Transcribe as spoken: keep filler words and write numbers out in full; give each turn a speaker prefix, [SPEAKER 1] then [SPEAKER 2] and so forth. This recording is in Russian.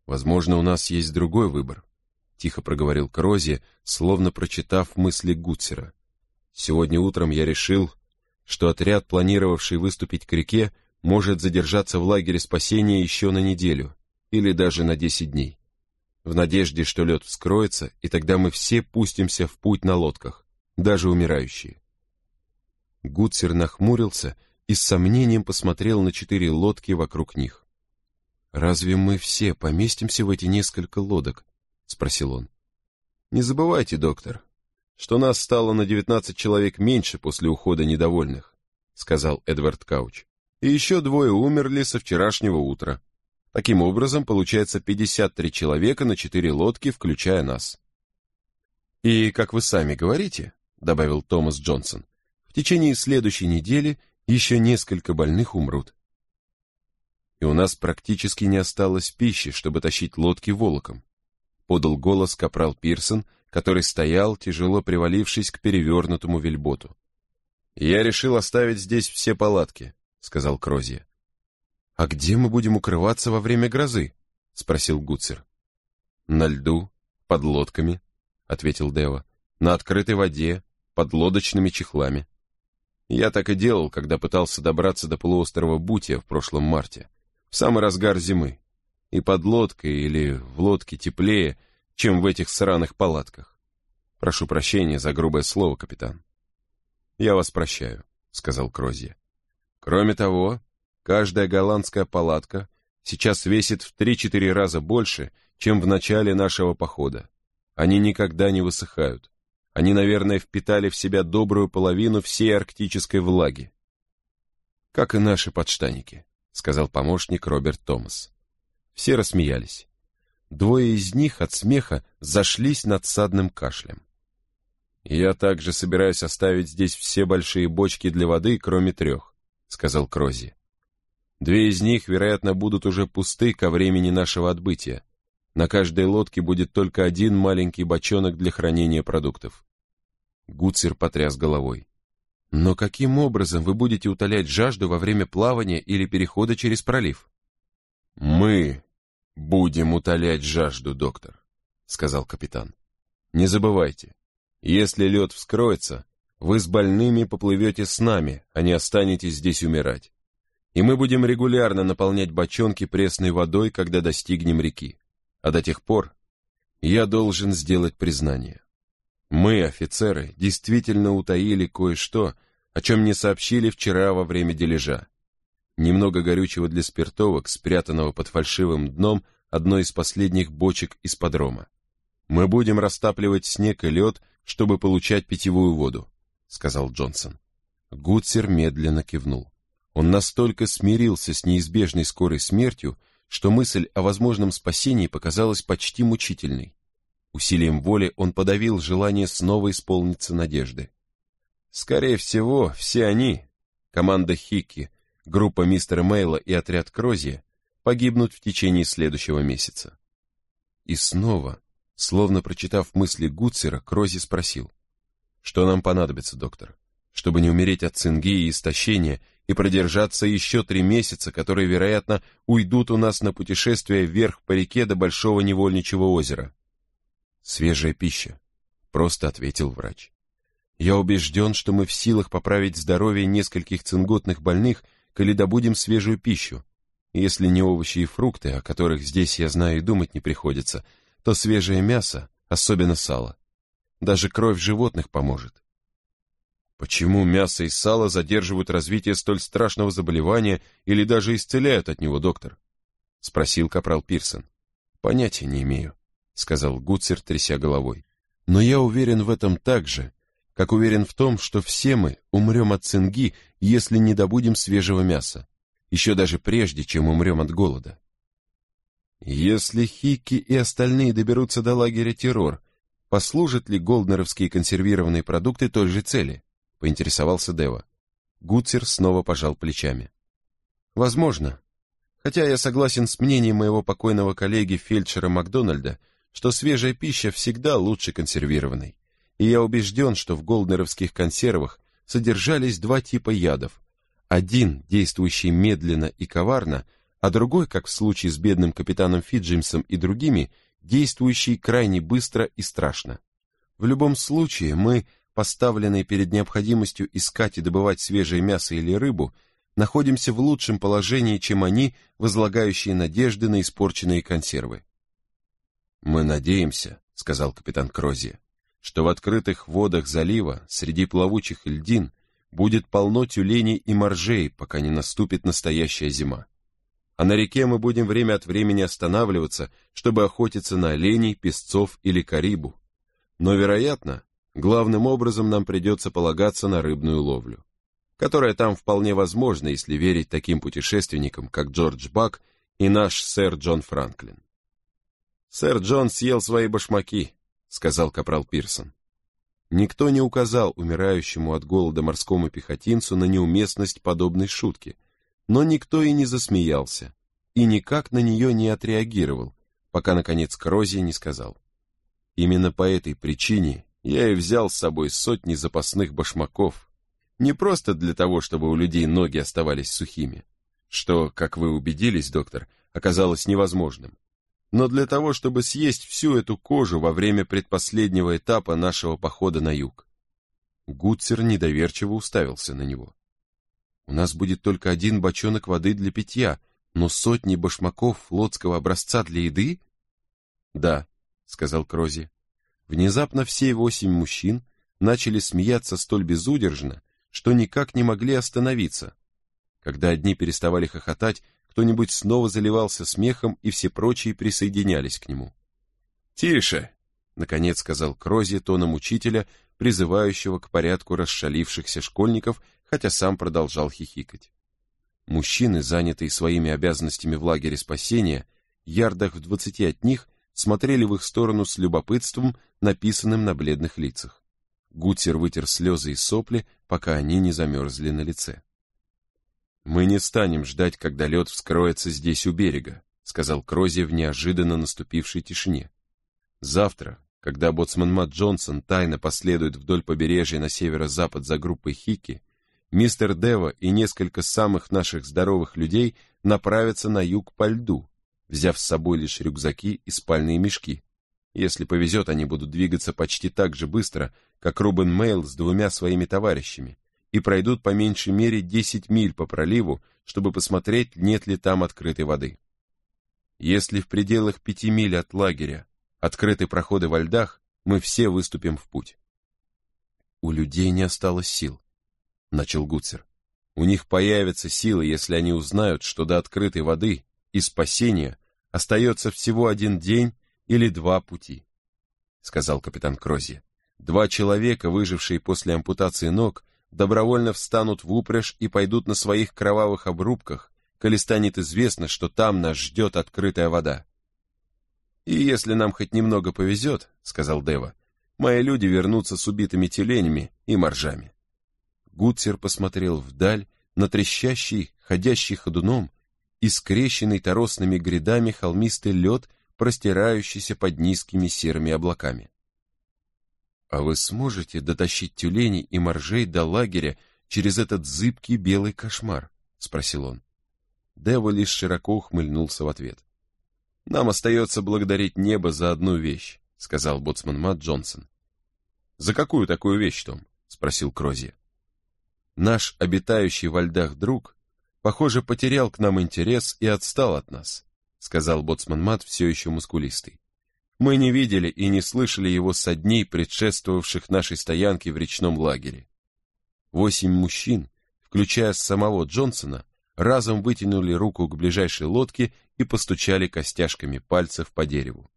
[SPEAKER 1] «Возможно, у нас есть другой выбор», — тихо проговорил Крози, словно прочитав мысли Гутцера. «Сегодня утром я решил, что отряд, планировавший выступить к реке, может задержаться в лагере спасения еще на неделю или даже на десять дней, в надежде, что лед вскроется, и тогда мы все пустимся в путь на лодках, даже умирающие». Гутцер нахмурился и с сомнением посмотрел на четыре лодки вокруг них. «Разве мы все поместимся в эти несколько лодок?» — спросил он. «Не забывайте, доктор, что нас стало на девятнадцать человек меньше после ухода недовольных», — сказал Эдвард Кауч. «И еще двое умерли со вчерашнего утра. Таким образом, получается пятьдесят три человека на четыре лодки, включая нас». «И, как вы сами говорите, — добавил Томас Джонсон, — в течение следующей недели еще несколько больных умрут. И у нас практически не осталось пищи, чтобы тащить лодки волоком», — подал голос капрал Пирсон, который стоял, тяжело привалившись к перевернутому вельботу. «Я решил оставить здесь все палатки», — сказал Крози. «А где мы будем укрываться во время грозы?» — спросил Гутцер. «На льду, под лодками», — ответил Дева, — «на открытой воде, под лодочными чехлами. Я так и делал, когда пытался добраться до полуострова Бутия в прошлом марте, в самый разгар зимы, и под лодкой или в лодке теплее, чем в этих сраных палатках. Прошу прощения за грубое слово, капитан». «Я вас прощаю», — сказал Крози. «Кроме того, каждая голландская палатка сейчас весит в три-четыре раза больше, чем в начале нашего похода. Они никогда не высыхают. Они, наверное, впитали в себя добрую половину всей арктической влаги». «Как и наши подштанники», — сказал помощник Роберт Томас. Все рассмеялись. Двое из них от смеха зашлись надсадным кашлем. «Я также собираюсь оставить здесь все большие бочки для воды, кроме трех», — сказал Крози. «Две из них, вероятно, будут уже пусты ко времени нашего отбытия. На каждой лодке будет только один маленький бочонок для хранения продуктов». Гутцер потряс головой. «Но каким образом вы будете утолять жажду во время плавания или перехода через пролив?» «Мы будем утолять жажду, доктор», — сказал капитан. «Не забывайте, если лед вскроется, вы с больными поплывете с нами, а не останетесь здесь умирать. И мы будем регулярно наполнять бочонки пресной водой, когда достигнем реки. А до тех пор я должен сделать признание. Мы, офицеры, действительно утаили кое-что, о чем не сообщили вчера во время дележа. Немного горючего для спиртовок, спрятанного под фальшивым дном одной из последних бочек из подрома. Мы будем растапливать снег и лед, чтобы получать питьевую воду», — сказал Джонсон. Гутцер медленно кивнул. Он настолько смирился с неизбежной скорой смертью, что мысль о возможном спасении показалась почти мучительной. Усилием воли он подавил желание снова исполниться надежды. «Скорее всего, все они, команда Хикки, группа мистера Мейла и отряд Крози, погибнут в течение следующего месяца». И снова, словно прочитав мысли Гутцера, Крози спросил: «Что нам понадобится, доктор, чтобы не умереть от цинги и истощения и продержаться еще три месяца, которые, вероятно, уйдут у нас на путешествие вверх по реке до Большого Невольничьего озера?» «Свежая пища», — просто ответил врач. «Я убежден, что мы в силах поправить здоровье нескольких цинготных больных, коли добудем свежую пищу. Если не овощи и фрукты, о которых здесь, я знаю, и думать не приходится, то свежее мясо, особенно сало. Даже кровь животных поможет». «Почему мясо и сало задерживают развитие столь страшного заболевания или даже исцеляют от него, доктор?» — спросил капрал Пирсон. «Понятия не имею», — сказал Гутцер, тряся головой. «Но я уверен в этом так же, как уверен в том, что все мы умрем от цинги, если не добудем свежего мяса, еще даже прежде, чем умрем от голода». «Если Хикки и остальные доберутся до лагеря Террор, послужат ли голднеровские консервированные продукты той же цели?» — поинтересовался Дева. Гутцер снова пожал плечами. «Возможно. Хотя я согласен с мнением моего покойного коллеги фельдшера Макдональда, что свежая пища всегда лучше консервированной, и я убежден, что в голднеровских консервах содержались два типа ядов. Один, действующий медленно и коварно, а другой, как в случае с бедным капитаном Фиджимсом и другими, действующий крайне быстро и страшно. В любом случае, мы, поставленные перед необходимостью искать и добывать свежее мясо или рыбу, находимся в лучшем положении, чем они, возлагающие надежды на испорченные консервы. «Мы надеемся», — сказал капитан Крози, «что в открытых водах залива, среди плавучих льдин, будет полно тюленей и моржей, пока не наступит настоящая зима. А на реке мы будем время от времени останавливаться, чтобы охотиться на оленей, песцов или карибу. Но, вероятно, главным образом нам придется полагаться на рыбную ловлю, которая там вполне возможна, если верить таким путешественникам, как Джордж Бак и наш сэр Джон Франклин». «Сэр Джон съел свои башмаки», — сказал капрал Пирсон. Никто не указал умирающему от голода морскому пехотинцу на неуместность подобной шутки, но никто и не засмеялся, и никак на нее не отреагировал, пока, наконец, Крози не сказал: «Именно по этой причине я и взял с собой сотни запасных башмаков, не просто для того, чтобы у людей ноги оставались сухими, что, как вы убедились, доктор, оказалось невозможным, но для того, чтобы съесть всю эту кожу во время предпоследнего этапа нашего похода на юг». Гутцер недоверчиво уставился на него. «У нас будет только один бочонок воды для питья, но сотни башмаков флотского образца для еды?» «Да», — сказал Крози. Внезапно все восемь мужчин начали смеяться столь безудержно, что никак не могли остановиться. Когда одни переставали хохотать, кто-нибудь снова заливался смехом, и все прочие присоединялись к нему. «Тише!» — наконец сказал Крози тоном учителя, призывающего к порядку расшалившихся школьников, хотя сам продолжал хихикать. Мужчины, занятые своими обязанностями в лагере спасения, ярдах в двадцати от них, смотрели в их сторону с любопытством, написанным на бледных лицах. Гутцер вытер слезы и сопли, пока они не замерзли на лице. «Мы не станем ждать, когда лед вскроется здесь у берега», сказал Крози в неожиданно наступившей тишине. «Завтра, когда боцман Мат Джонсон тайно последует вдоль побережья на северо-запад за группой Хики, мистер Дева и несколько самых наших здоровых людей направятся на юг по льду, взяв с собой лишь рюкзаки и спальные мешки. Если повезет, они будут двигаться почти так же быстро, как Рубен Мейл с двумя своими товарищами, и пройдут по меньшей мере десять миль по проливу, чтобы посмотреть, нет ли там открытой воды. Если в пределах пяти миль от лагеря открыты проходы во льдах, мы все выступим в путь». «У людей не осталось сил», — начал Гутцер. «У них появятся силы, если они узнают, что до открытой воды и спасения остается всего один день или два пути», — сказал капитан Крози. «Два человека, выжившие после ампутации ног, добровольно встанут в упряжь и пойдут на своих кровавых обрубках, коли станет известно, что там нас ждет открытая вода». «И если нам хоть немного повезет, — сказал Дева, — мои люди вернутся с убитыми тюленями и моржами». Гутцер посмотрел вдаль на трещащий, ходящий ходуном и скрещенный торосными грядами холмистый лед, простирающийся под низкими серыми облаками. «А вы сможете дотащить тюленей и моржей до лагеря через этот зыбкий белый кошмар?» — спросил он. Дева лишь широко ухмыльнулся в ответ. «Нам остается благодарить небо за одну вещь», — сказал боцман Мат Джонсон. «За какую такую вещь, Том?» — спросил Крози. «Наш обитающий во льдах друг, похоже, потерял к нам интерес и отстал от нас», — сказал боцман Мат, все еще мускулистый. «Мы не видели и не слышали его со дней, предшествовавших нашей стоянке в речном лагере». Восемь мужчин, включая самого Джонсона, разом вытянули руку к ближайшей лодке и постучали костяшками пальцев по дереву.